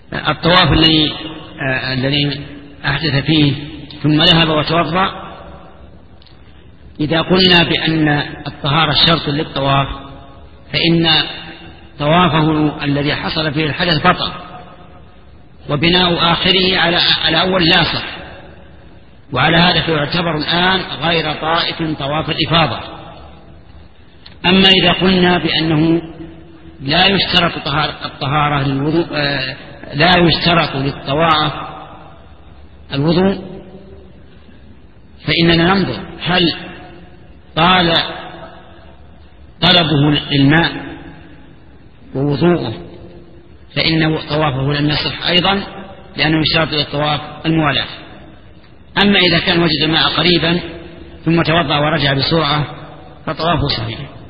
الطواف الذي أحدث فيه ثم ذهب وتوضأ، إذا قلنا بأن الطهارة شرط للطواف فإن طوافه الذي حصل فيه الحدث بطل، وبناء آخره على أول لا صح، وعلى هذا فيعتبر الآن غير طائف طواف الإفاضة. أما إذا قلنا بأنه لا يشترط الطهارة للوضوء، لا يشترط للطواف الوضوء، فإننا ننظر هل طال طلبه للماء ووضوءه فإن طوافه لم يصح أيضا، لأنه يشترط للطواف الموالاة. أما إذا كان وجد الماء قريبا ثم توضأ ورجع بسرعة فطوافه صحيح.